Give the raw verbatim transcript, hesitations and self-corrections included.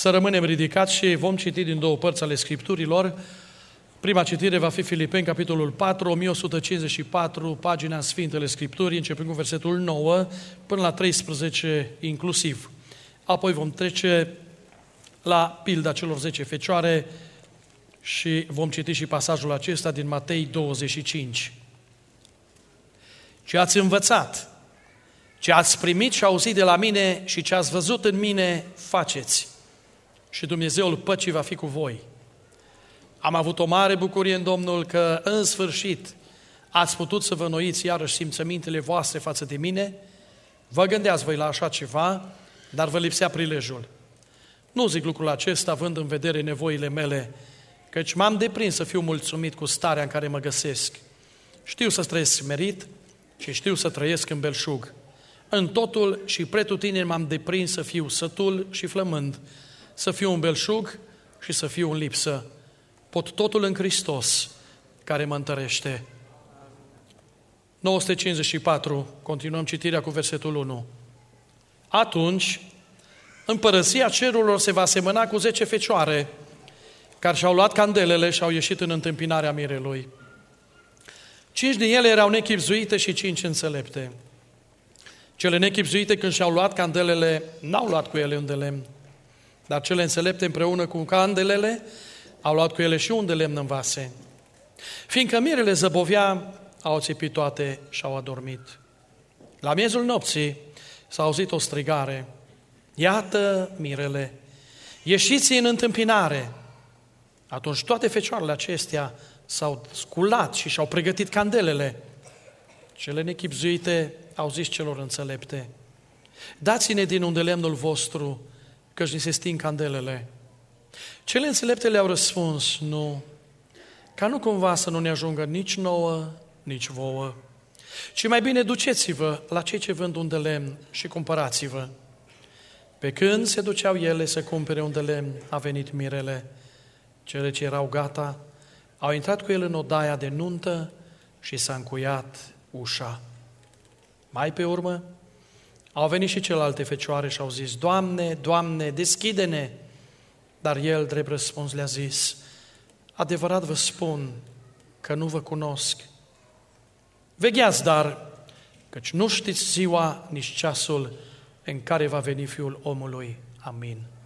Să rămânem ridicați și vom citi din două părți ale Scripturilor. Prima citire va fi Filipeni, capitolul patru, o mie o sută cincizeci și patru, pagina Sfintele Scripturii, începând cu versetul nouă până la treisprezece inclusiv. Apoi vom trece la pilda celor zece fecioare și vom citi și pasajul acesta din Matei douăzeci și cinci. Ce ați învățat, ce ați primit și auzit de la mine și ce ați văzut în mine, faceți. Și Dumnezeul păcii va fi cu voi. Am avut o mare bucurie în Domnul că, în sfârșit, ați putut să vă înnoiți iarăși simțămintele voastre față de mine. Vă gândeați voi la așa ceva, dar vă lipsea prilejul. Nu zic lucrul acesta având în vedere nevoile mele, căci m-am deprins să fiu mulțumit cu starea în care mă găsesc. Știu să trăiesc smerit și știu să trăiesc în belșug. În totul și pretutindeni m-am deprins să fiu sătul și flămând, să fiu în belșug și să fiu în lipsă. Pot totul în Hristos, care mă întărește. nouă sute cincizeci și patru, continuăm citirea cu versetul unu. Atunci, împărăția cerurilor se va semăna cu zece fecioare, care și-au luat candelele și au ieșit în întâmpinarea mirelui. Cinci din ele erau nechibzuite și cinci înțelepte. Cele nechibzuite, când și-au luat candelele, n-au luat cu ele un de lemn, dar cele înțelepte împreună cu candelele au luat cu ele și un de lemn în vase. Fiindcă mirele zăbovea, au țipit toate și au adormit. La miezul nopții s-a auzit o strigare. Iată mirele, ieșiți în întâmpinare. Atunci toate fecioarele acestea s-au sculat și și-au pregătit candelele. Cele nechibzuite au zis celor înțelepte, dați-ne din unde lemnul vostru, căci ni se sting candelele. Cele înțelepte le-au răspuns, nu, ca nu cumva să nu ne ajungă nici nouă, nici vouă, ci mai bine duceți-vă la cei ce vând un de lemn și cumpărați-vă. Pe când se duceau ele să cumpere un de lemn, a venit mirele. Cele ce erau gata au intrat cu el în odaia de nuntă și s-a încuiat ușa. Mai pe urmă au venit și celelalte fecioare și au zis, Doamne, Doamne, deschide-ne! Dar el, drept răspuns, le-a zis, adevărat vă spun că nu vă cunosc. Vegheați, dar, căci nu știți ziua, nici ceasul în care va veni Fiul omului. Amin.